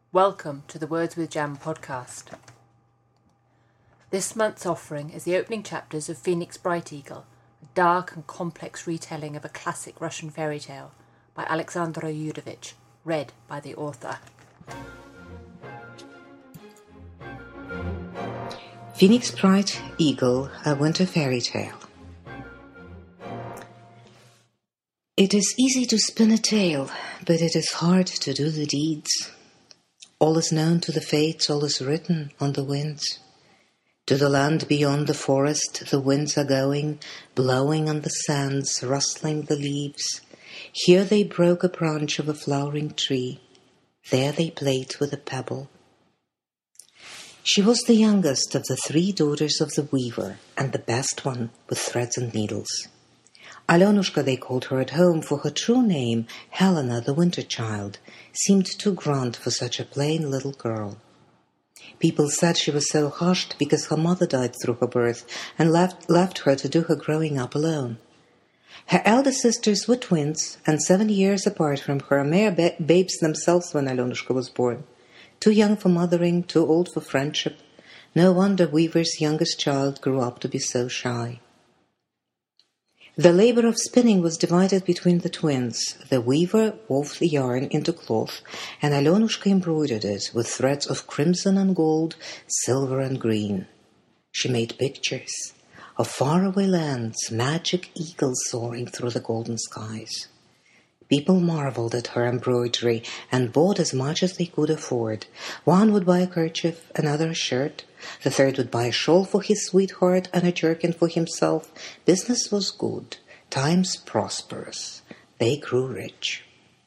Welcome to the Words with Jam podcast. This month's offering is the opening chapters of Phoenix Bright Eagle, a dark and complex retelling of a classic Russian fairy tale by Alexandra Yudovich, read by the author. Phoenix Bright Eagle, a winter fairy tale. It is easy to spin a tale, but it is hard to do the deeds. All is known to the fates, all is written on the winds. To the land beyond the forest the winds are going, blowing on the sands, rustling the leaves. Here they broke a branch of a flowering tree. There they played with a pebble. She was the youngest of the 3 daughters of the weaver, and the best one with threads and needles. Alenushka they called her at home, for her true name, Helena the Winter Child, seemed too grand for such a plain little girl. People said she was so hushed because her mother died through her birth and left her to do her growing up alone. Her elder sisters were twins and 7 years apart from her, mere babes themselves when Alenushka was born. Too young for mothering, too old for friendship. No wonder Weaver's youngest child grew up to be so shy. The labor of spinning was divided between the twins. The weaver wove the yarn into cloth, and Alenushka embroidered it with threads of crimson and gold, silver and green. She made pictures of faraway lands, magic eagles soaring through the golden skies. People marveled at her embroidery and bought as much as they could afford. One would buy a kerchief, another a shirt. The third would buy a shawl for his sweetheart and a jerkin for himself. Business was good, times prosperous. They grew rich.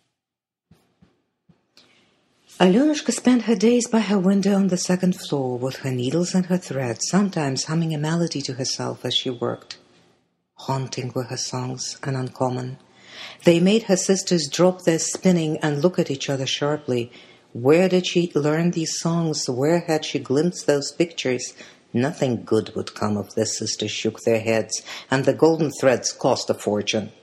Alenushka spent her days by her window on the 2nd floor with her needles and her threads, sometimes humming a melody to herself as she worked. Haunting were her songs and uncommon. They made her sisters drop their spinning and look at each other sharply. Where did she learn these songs? Where had she glimpsed those pictures? Nothing good would come of this, sisters shook their heads, and the golden threads cost a fortune.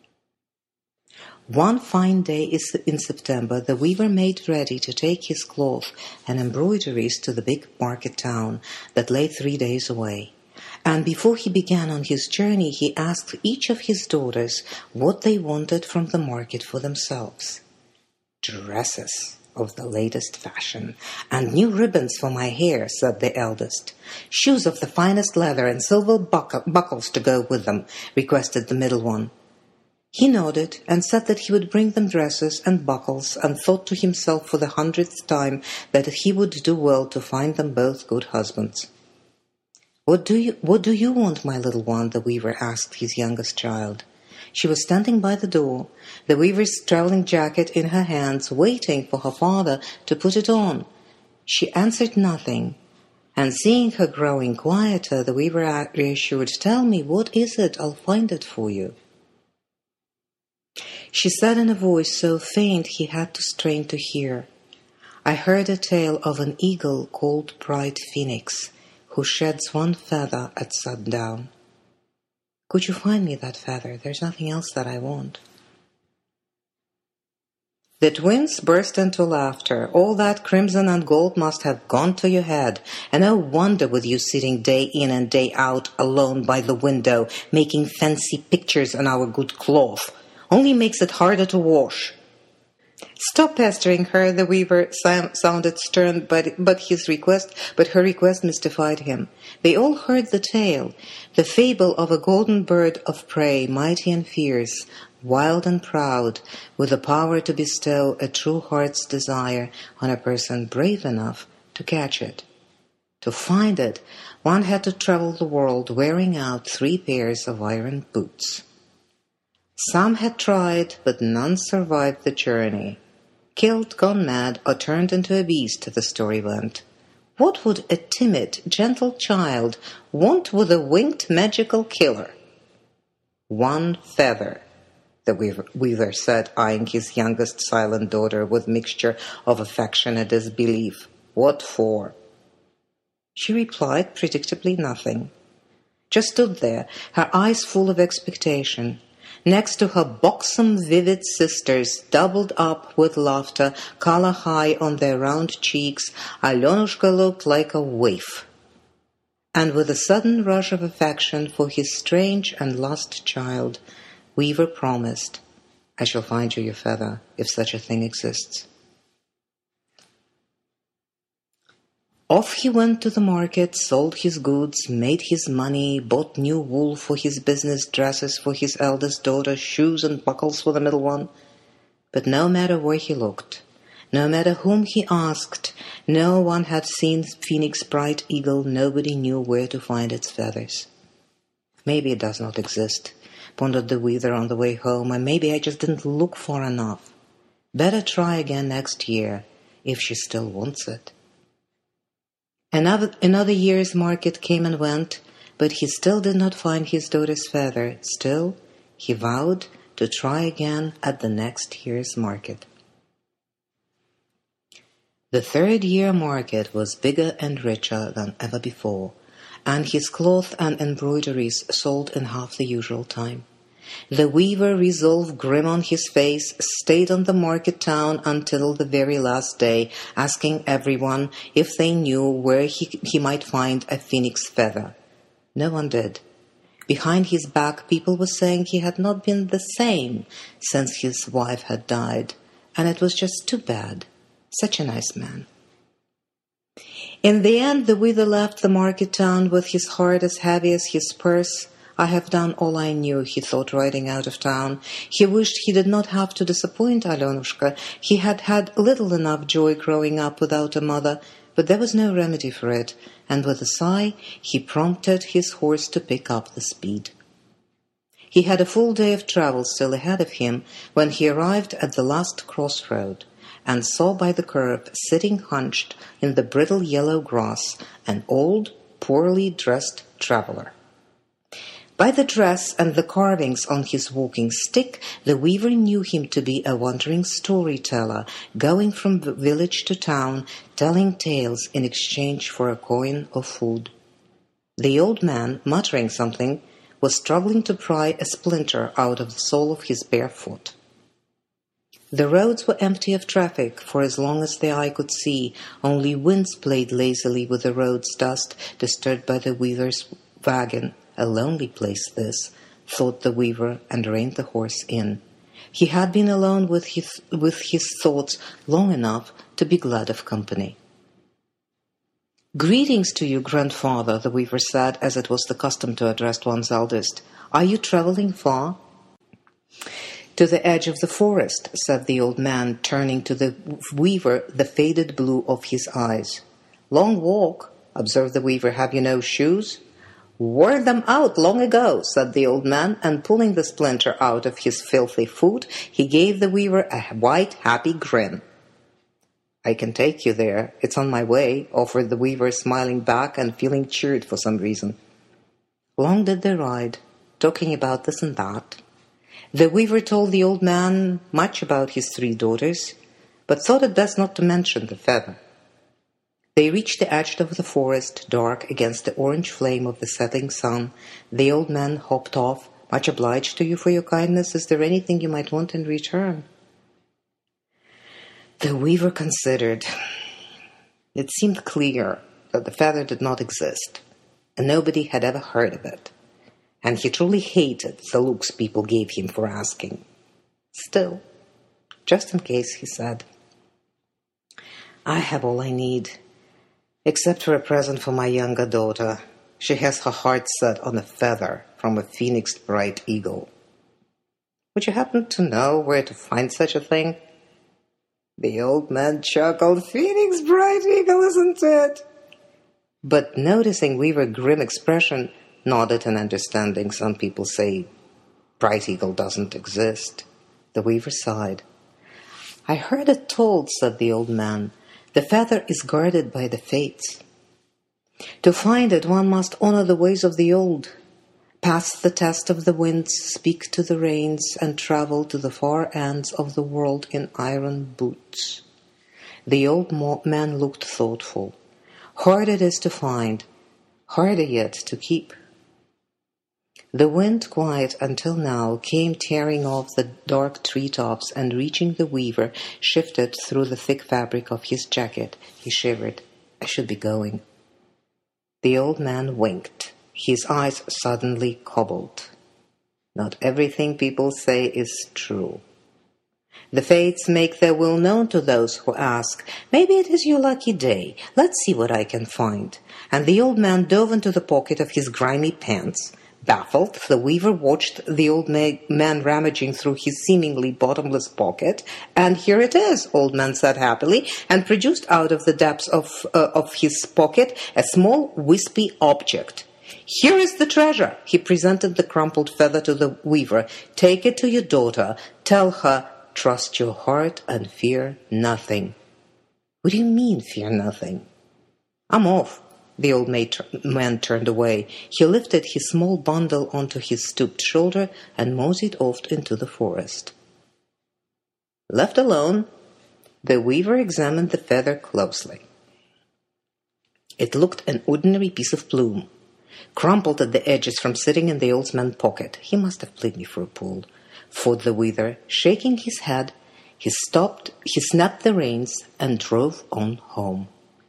One fine day in September, the weaver made ready to take his cloth and embroideries to the big market town that lay 3 days away. And before he began on his journey, he asked each of his daughters what they wanted from the market for themselves. Dresses of the latest fashion, and new ribbons for my hair, said the eldest. Shoes of the finest leather and silver buckles to go with them, requested the middle one. He nodded and said that he would bring them dresses and buckles, and thought to himself for the 100th time that he would do well to find them both good husbands. What do you want, my little one? The weaver asked his youngest child. She was standing by the door, the weaver's traveling jacket in her hands, waiting for her father to put it on. She answered nothing, and seeing her growing quieter, the weaver reassured, Tell me, what is it? I'll find it for you. She said in a voice so faint he had to strain to hear, I heard a tale of an eagle called Bright Phoenix, who sheds 1 feather at sundown. Could you find me that feather? There's nothing else that I want. The twins burst into laughter. All that crimson and gold must have gone to your head, and no wonder with you sitting day in and day out alone by the window, making fancy pictures on our good cloth. Only makes it harder to wash. Stop pestering her, the weaver sounded stern, but her request mystified him. They all heard the tale, the fable of a golden bird of prey, mighty and fierce, wild and proud, with the power to bestow a true heart's desire on a person brave enough to catch it. To find it, one had to travel the world wearing out 3 pairs of iron boots. Some had tried, but none survived the journey. Killed, gone mad, or turned into a beast, the story went. What would a timid, gentle child want with a winged magical killer? 1 feather, the weaver said, eyeing his youngest silent daughter with mixture of affection and disbelief. What for? She replied predictably nothing. Just stood there, her eyes full of expectation. Next to her buxom, vivid sisters, doubled up with laughter, color high on their round cheeks, Alyonushka looked like a waif. And with a sudden rush of affection for his strange and lost child, Weaver promised, "I shall find you your feather, if such a thing exists." Off he went to the market, sold his goods, made his money, bought new wool for his business, dresses for his eldest daughter, shoes and buckles for the middle one. But no matter where he looked, no matter whom he asked, no one had seen Phoenix Bright Eagle. Nobody knew where to find its feathers. "Maybe it does not exist," pondered the weaver on the way home, "and maybe I just didn't look far enough. Better try again next year, if she still wants it." Another year's market came and went, but he still did not find his daughter's feather. Still, he vowed to try again at the next year's market. The third year market was bigger and richer than ever before, and his cloth and embroideries sold in half the usual time. The weaver, resolve grim on his face, stayed on the market town until the very last day, asking everyone if they knew where he might find a phoenix feather. No one did. Behind his back, people were saying he had not been the same since his wife had died, and it was just too bad. Such a nice man. In the end, the weaver left the market town with his heart as heavy as his purse. "I have done all I knew," he thought, riding out of town. He wished he did not have to disappoint Alyonushka. He had had little enough joy growing up without a mother, but there was no remedy for it, and with a sigh he prompted his horse to pick up the speed. He had a full day of travel still ahead of him when he arrived at the last crossroad, and saw by the curve, sitting hunched in the brittle yellow grass, an old, poorly dressed traveler. By the dress and the carvings on his walking stick, the weaver knew him to be a wandering storyteller, going from village to town, telling tales in exchange for a coin of food. The old man, muttering something, was struggling to pry a splinter out of the sole of his bare foot. The roads were empty of traffic for as long as the eye could see. Only winds played lazily with the road's dust, disturbed by the weaver's wagon. A lonely place this, thought the weaver, and reined the horse in. He had been alone with his thoughts long enough to be glad of company. "Greetings to you, grandfather," the weaver said, as it was the custom to address one's eldest. "Are you traveling far?" "To the edge of the forest," said the old man, turning to the weaver the faded blue of his eyes. "Long walk," observed the weaver. "Have you no shoes?" "Wore them out long ago," said the old man, and pulling the splinter out of his filthy foot, he gave the weaver a white, happy grin. "I can take you there. It's on my way," offered the weaver, smiling back and feeling cheered for some reason. Long did they ride, talking about this and that. The weaver told the old man much about his 3 daughters, but thought it best not to mention the feather. They reached the edge of the forest, dark against the orange flame of the setting sun. The old man hopped off. "Much obliged to you for your kindness. Is there anything you might want in return?" The weaver considered. It seemed clear that the feather did not exist, and nobody had ever heard of it, and he truly hated the looks people gave him for asking. Still, just in case, he said, "I have all I need. Except for a present for my younger daughter. She has her heart set on a feather from a Phoenix Bright Eagle. Would you happen to know where to find such a thing?" The old man chuckled. "Phoenix Bright Eagle, isn't it?" But noticing Weaver's grim expression, nodded in understanding. Some people say Bright Eagle doesn't exist. The weaver sighed. "I heard it told," said the old man. "The feather is guarded by the fates. To find it, one must honor the ways of the old, pass the test of the winds, speak to the rains, and travel to the far ends of the world in iron boots." The old man looked thoughtful. "Hard it is to find, harder yet to keep." The wind, quiet until now, came tearing off the dark treetops and, reaching the weaver, shifted through the thick fabric of his jacket. He shivered. I should be going. The old man winked. His eyes suddenly cobbled. Not everything people say is true. The fates make their will known to those who ask. Maybe it is your lucky day. Let's see what I can find. And the old man dove into the pocket of his grimy pants. Baffled, the weaver watched the old man rummaging through his seemingly bottomless pocket. And here it is, old man said happily, and produced out of the depths of his pocket a small, wispy object. Here is the treasure. He presented the crumpled feather to the weaver. Take it to your daughter. Tell her, trust your heart and fear nothing. What do you mean, fear nothing? I'm off. The old man turned away. He lifted his small bundle onto his stooped shoulder and moseyed off into the forest. Left alone, the weaver examined the feather closely. It looked an ordinary piece of plume, crumpled at the edges from sitting in the old man's pocket. He must have played me for a fool, thought the weaver. Shaking his head, he snapped the reins and drove on home.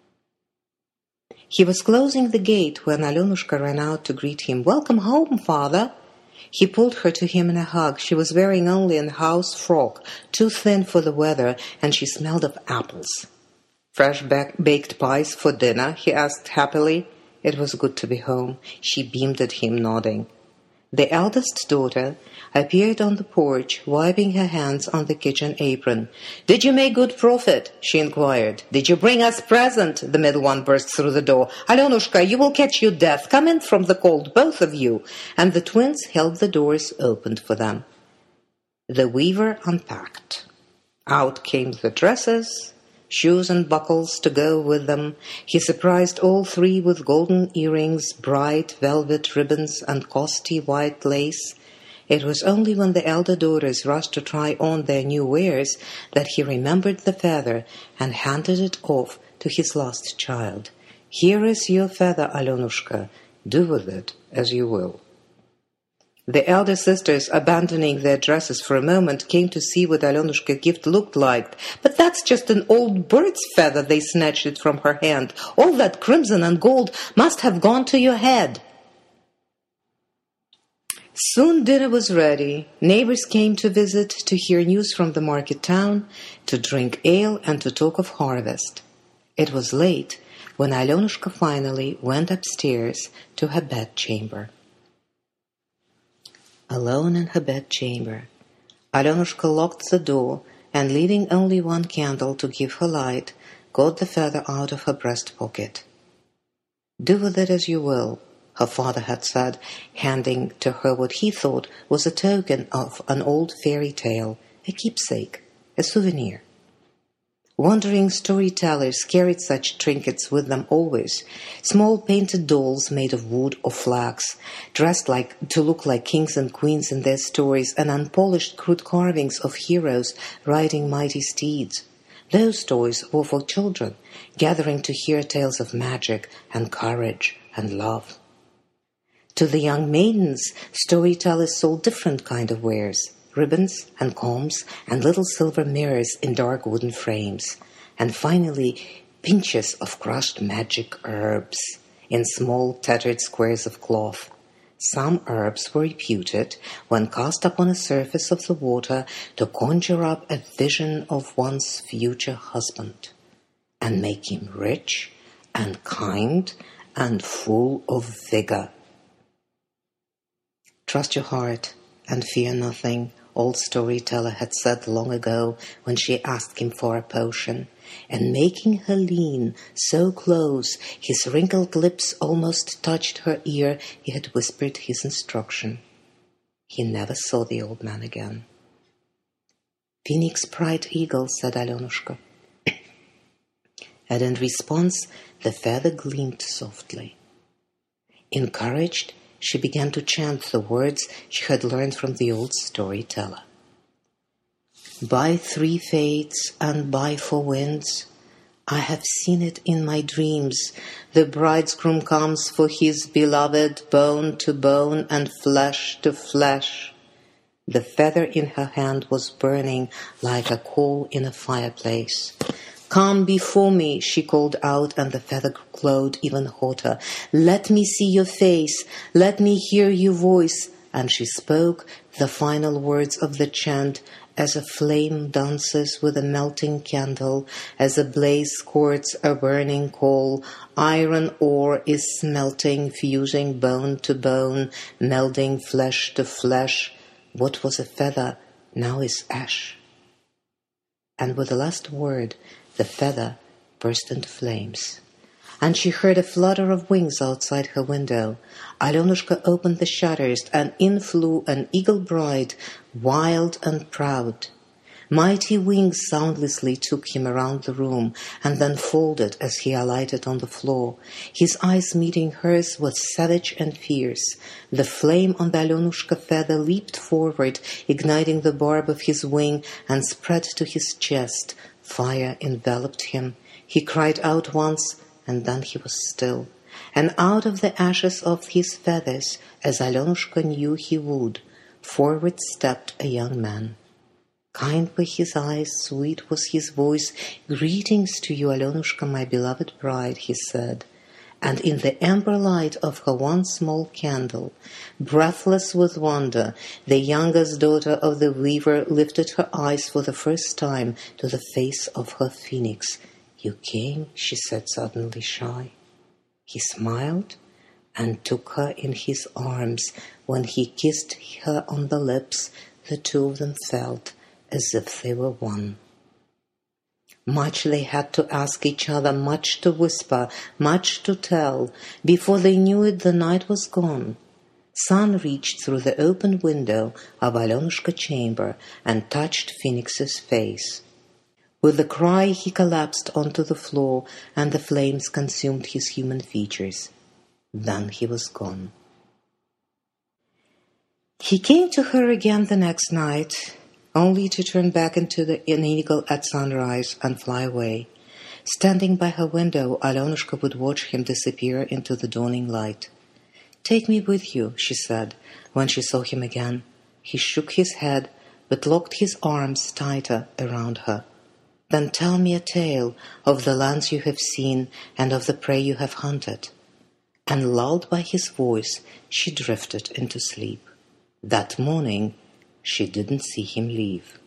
He was closing the gate when Alyonushka ran out to greet him. Welcome home, father. He pulled her to him in a hug. She was wearing only a house frock, too thin for the weather, and she smelled of apples. Fresh baked pies for dinner, he asked happily. It was good to be home. She beamed at him, nodding. The eldest daughter appeared on the porch, wiping her hands on the kitchen apron. Did you make good profit? She inquired. Did you bring us present? The middle one burst through the door. Alyonushka, you will catch your death. Come in from the cold, both of you. And the twins held the doors opened for them. The weaver unpacked. Out came the dresses, shoes and buckles to go with them. He surprised all three with golden earrings, bright velvet ribbons, and costly white lace. It was only when the elder daughters rushed to try on their new wares that he remembered the feather and handed it off to his lost child. Here is your feather, Alyonushka. Do with it as you will. The elder sisters, abandoning their dresses for a moment, came to see what Alyonushka's gift looked like. But that's just an old bird's feather, they snatched it from her hand. All that crimson and gold must have gone to your head. Soon dinner was ready. Neighbors came to visit, to hear news from the market town, to drink ale and to talk of harvest. It was late when Alyonushka finally went upstairs to her bedchamber. Alone in her bedchamber, Alyonushka locked the door and, leaving only one candle to give her light, got the feather out of her breast pocket. Do with it as you will, her father had said, handing to her what he thought was a token of an old fairy tale, a keepsake, a souvenir. Wandering storytellers carried such trinkets with them always, small painted dolls made of wood or flax, dressed to look like kings and queens in their stories, and unpolished crude carvings of heroes riding mighty steeds. Those toys were for children, gathering to hear tales of magic and courage and love. To the young maidens, storytellers sold different kind of wares, ribbons and combs and little silver mirrors in dark wooden frames, and finally pinches of crushed magic herbs in small tattered squares of cloth. Some herbs were reputed, when cast upon a surface of the water, to conjure up a vision of one's future husband, and make him rich and kind and full of vigor. Trust your heart and fear nothing, old storyteller had said long ago when she asked him for a potion, and making her lean so close his wrinkled lips almost touched her ear, he had whispered his instruction. He never saw the old man again. Phoenix Bright Eagle, said Alyonushka. And in response the feather gleamed softly. Encouraged, she began to chant the words she had learned from the old storyteller. By 3 fates and by 4 winds, I have seen it in my dreams. The bridegroom comes for his beloved, bone to bone and flesh to flesh. The feather in her hand was burning like a coal in a fireplace. Come before me, she called out, and the feather glowed even hotter. Let me see your face. Let me hear your voice. And she spoke the final words of the chant, as a flame dances with a melting candle, as a blaze courts a burning coal, iron ore is smelting, fusing bone to bone, melding flesh to flesh. What was a feather now is ash. And with the last word, the feather burst into flames. And she heard a flutter of wings outside her window. Alyonushka opened the shutters, and in flew an eagle bride, wild and proud. Mighty wings soundlessly took him around the room, and then folded as he alighted on the floor. His eyes meeting hers were savage and fierce. The flame on the Alyonushka feather leaped forward, igniting the barb of his wing, and spread to his chest. Fire enveloped him. He cried out once, and then he was still. And out of the ashes of his feathers, as Alyonushka knew he would, forward stepped a young man. Kind were his eyes, sweet was his voice. Greetings to you, Alyonushka, my beloved bride, he said. And in the amber light of her one small candle, breathless with wonder, the youngest daughter of the weaver lifted her eyes for the first time to the face of her phoenix. You came, she said, suddenly shy. He smiled and took her in his arms. When he kissed her on the lips, the two of them felt as if they were one. Much they had to ask each other, much to whisper, much to tell. Before they knew it, the night was gone. Sun reached through the open window of Alyonushka's chamber and touched Phoenix's face. With a cry, he collapsed onto the floor, and the flames consumed his human features. Then he was gone. He came to her again the next night, only to turn back into an eagle at sunrise and fly away. Standing by her window, Alyonushka would watch him disappear into the dawning light. Take me with you, she said, when she saw him again. He shook his head, but locked his arms tighter around her. Then tell me a tale of the lands you have seen and of the prey you have hunted. And lulled by his voice, she drifted into sleep. That morning, she didn't see him leave.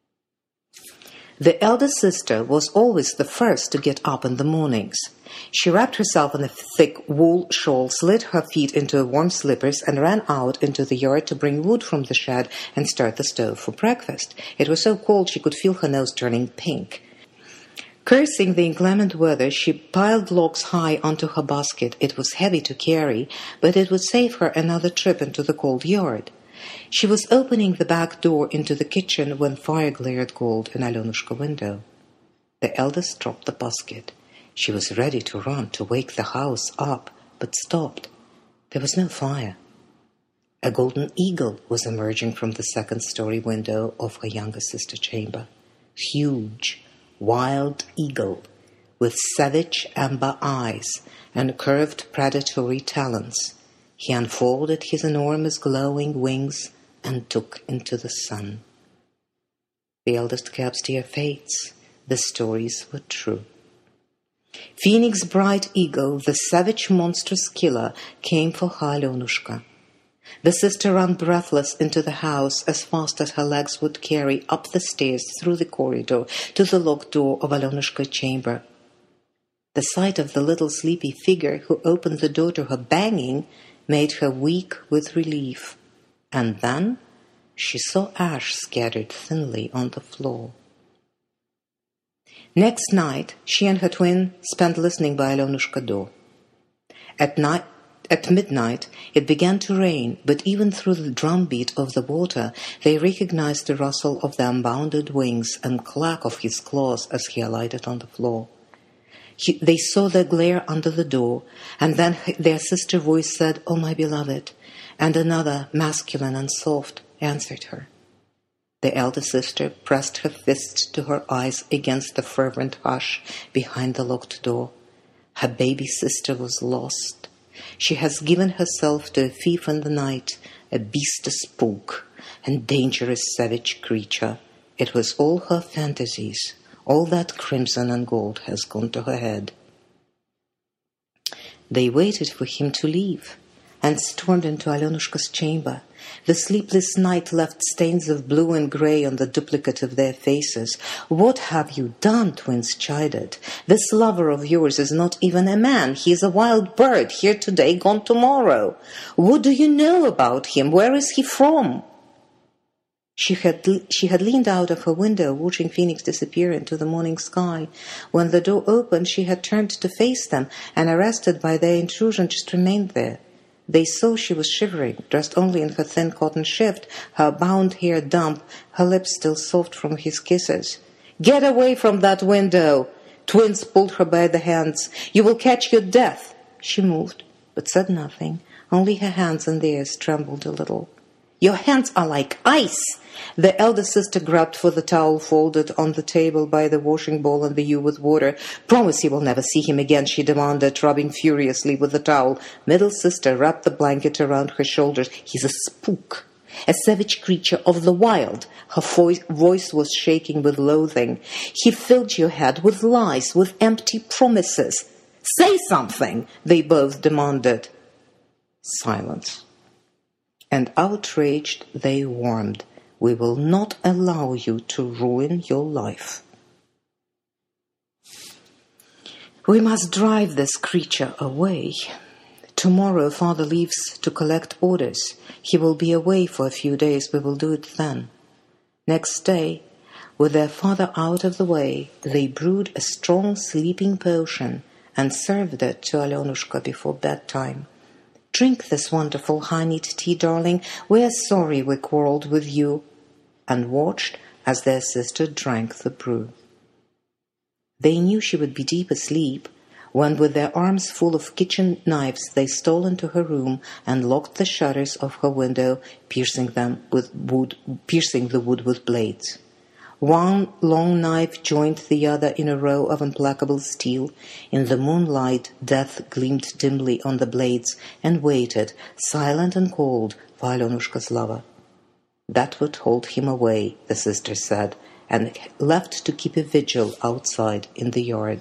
The elder sister was always the first to get up in the mornings. She wrapped herself in a thick wool shawl, slid her feet into warm slippers, and ran out into the yard to bring wood from the shed and start the stove for breakfast. It was so cold she could feel her nose turning pink. Cursing the inclement weather, she piled logs high onto her basket. It was heavy to carry, but it would save her another trip into the cold yard. She was opening the back door into the kitchen when fire glared gold in Alyonushka's window. The eldest dropped the basket. She was ready to run to wake the house up, but stopped. There was no fire. A golden eagle was emerging from the second-story window of her younger sister's chamber. Huge, wild eagle, with savage amber eyes and curved predatory talons. He unfolded his enormous glowing wings and took into the sun. The eldest kept their fates. The stories were true. Phoenix Bright Eagle, the savage monstrous killer, came for her Alyonushka. The sister ran breathless into the house as fast as her legs would carry, up the stairs, through the corridor, to the locked door of Alyonushka's chamber. The sight of the little sleepy figure who opened the door to her banging made her weak with relief. And then she saw ash scattered thinly on the floor. Next night, she and her twin spent listening by Alyonushka's door. At midnight, it began to rain, but even through the drumbeat of the water, they recognized the rustle of the unbounded wings and clack of his claws as he alighted on the floor. They saw the glare under the door, and then their sister voice said, "Oh, my beloved," and another, masculine and soft, answered her. The elder sister pressed her fist to her eyes against the fervent hush behind the locked door. Her baby sister was lost. She has given herself to a thief in the night, a beast, a spook, and dangerous savage creature. It was all her fantasies. All that crimson and gold has gone to her head. They waited for him to leave and stormed into Alyonushka's chamber. The sleepless night left stains of blue and grey on the duplicate of their faces. "What have you done?" twins chided. "This lover of yours is not even a man. He is a wild bird, here today, gone tomorrow. What do you know about him? Where is he from?" She had leaned out of her window, watching Phoenix disappear into the morning sky. When the door opened, she had turned to face them, and, arrested by their intrusion, just remained there. They saw she was shivering, dressed only in her thin cotton shift, her bound hair damp, her lips still soft from his kisses. "Get away from that window!" Twins pulled her by the hands. "You will catch your death!" She moved, but said nothing. Only her hands and theirs trembled a little. "Your hands are like ice!" The elder sister grabbed for the towel folded on the table by the washing bowl and the ewe with water. "Promise you will never see him again," she demanded, rubbing furiously with the towel. Middle sister wrapped the blanket around her shoulders. "He's a spook, a savage creature of the wild." Her voice was shaking with loathing. "He filled your head with lies, with empty promises." "Say something," they both demanded. Silence. And outraged they warned, "We will not allow you to ruin your life. We must drive this creature away. Tomorrow father leaves to collect orders. He will be away for a few days. We will do it then." Next day, with their father out of the way, they brewed a strong sleeping potion and served it to Alyonushka before bedtime. "Drink this wonderful honeyed tea, darling. We are sorry we quarreled with you," and watched as their sister drank the brew. They knew she would be deep asleep when, with their arms full of kitchen knives, they stole into her room and locked the shutters of her window, piercing the wood with blades. One long knife joined the other in a row of implacable steel. In the moonlight, death gleamed dimly on the blades and waited, silent and cold, for Alyonushka's lover. That would hold him away, the sister said, and left to keep a vigil outside in the yard.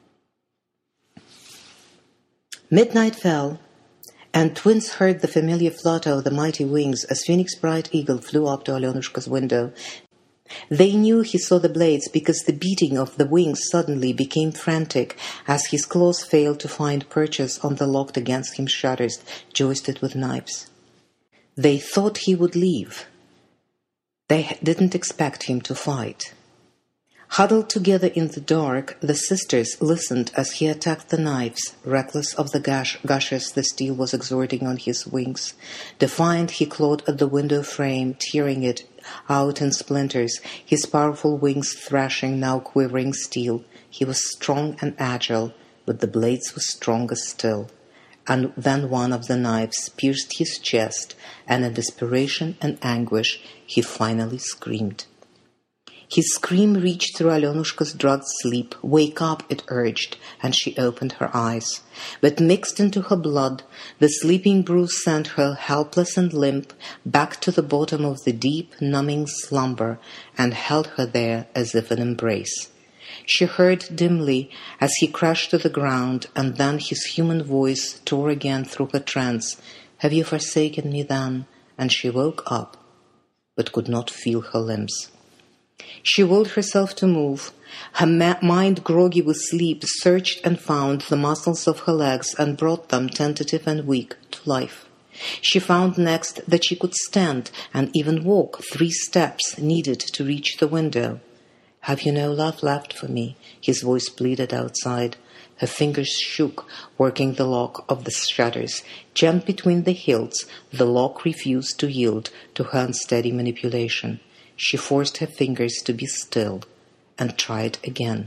Midnight fell, and twins heard the familiar flutter of the mighty wings as Phoenix Bright Eagle flew up to Alyonushka's window. They knew he saw the blades because the beating of the wings suddenly became frantic as his claws failed to find purchase on the locked against him shutters, joisted with knives. They thought he would leave. They didn't expect him to fight. Huddled together in the dark, the sisters listened as he attacked the knives, reckless of the gashes the steel was exerting on his wings. Defiant, he clawed at the window frame, tearing it out in splinters, his powerful wings thrashing now quivering steel. He was strong and agile, but the blades were stronger still. And then one of the knives pierced his chest, and in desperation and anguish he finally screamed. His scream reached through Alyonushka's drugged sleep. "Wake up," it urged, and she opened her eyes. But mixed into her blood, the sleeping brew sent her, helpless and limp, back to the bottom of the deep, numbing slumber, and held her there as if in embrace. She heard dimly as he crashed to the ground, and then his human voice tore again through her trance. "Have you forsaken me then?" And she woke up, but could not feel her limbs. She willed herself to move. Her mind, groggy with sleep, searched and found the muscles of her legs and brought them, tentative and weak, to life. She found next that she could stand and even walk 3 steps needed to reach the window. "Have you no love left for me?" his voice pleaded outside. Her fingers shook, working the lock of the shutters. Jammed between the hilts, the lock refused to yield to her unsteady manipulation. She forced her fingers to be still and tried again.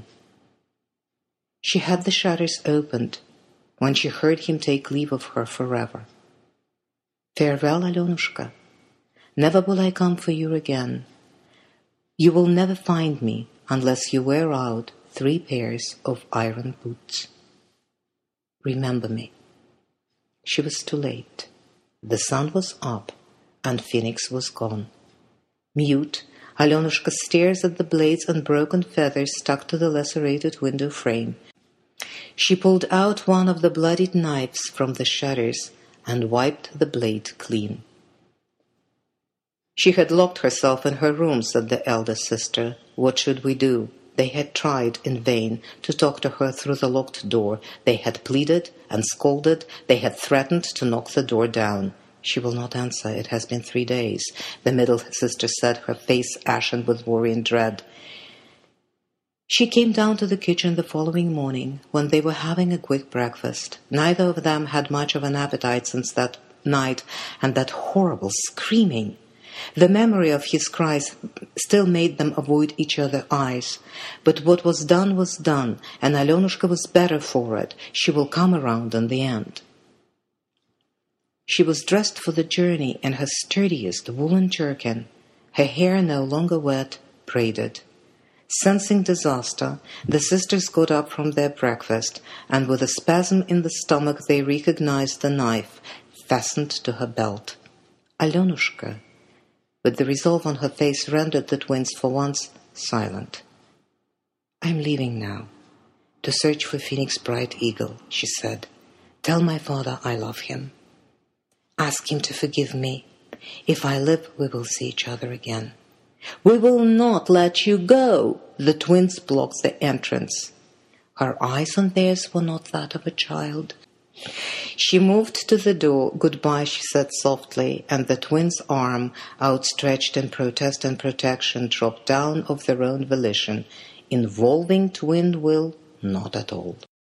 She had the shutters opened when she heard him take leave of her forever. "Farewell, Alyonushka. Never will I come for you again. You will never find me unless you wear out 3 pairs of iron boots. Remember me." She was too late. The sun was up, and Phoenix was gone. Mute, Alyonushka stares at the blades and broken feathers stuck to the lacerated window frame. She pulled out one of the bloodied knives from the shutters and wiped the blade clean. She had locked herself in her room, said the eldest sister. What should we do? They had tried in vain to talk to her through the locked door. They had pleaded and scolded. They had threatened to knock the door down. She will not answer. It has been 3 days, the middle sister said, her face ashen with worry and dread. She came down to the kitchen the following morning when they were having a quick breakfast. Neither of them had much of an appetite since that night and that horrible screaming. The memory of his cries still made them avoid each other's eyes. But what was done, and Alyonushka was better for it. She will come around in the end. She was dressed for the journey in her sturdiest woolen jerkin, her hair no longer wet, braided. Sensing disaster, the sisters got up from their breakfast, and with a spasm in the stomach they recognized the knife fastened to her belt. Alyonushka, but the resolve on her face rendered the twins for once silent. "I'm leaving now, to search for Phoenix Bright Eagle," she said. "Tell my father I love him. Ask him to forgive me. If I live, we will see each other again." "We will not let you go!" The twins blocked the entrance. Her eyes and theirs were not that of a child. She moved to the door. "Goodbye," she said softly, and the twins' arm, outstretched in protest and protection, dropped down of their own volition. Involving twin will, not at all.